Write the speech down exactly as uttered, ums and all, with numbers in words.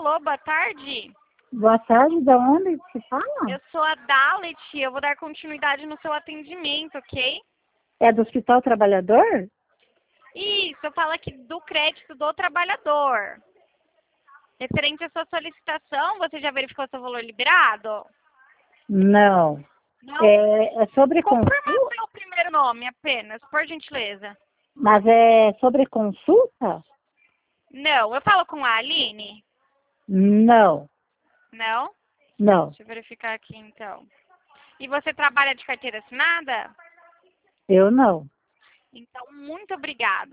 Alô, boa tarde. Boa tarde, da onde se fala? Eu sou a Dalet, eu vou dar continuidade no seu atendimento, ok? É do Hospital Trabalhador? Isso, eu falo aqui do crédito do trabalhador. Referente à sua solicitação, você já verificou seu valor liberado? Não. Não? É, é sobre Confirma consulta? seu primeiro nome apenas, por gentileza. Mas é sobre consulta? Não, eu falo com a Aline? Não. Não? Não. Deixa eu verificar aqui então. E você trabalha de carteira assinada? Eu não. Então, muito obrigada.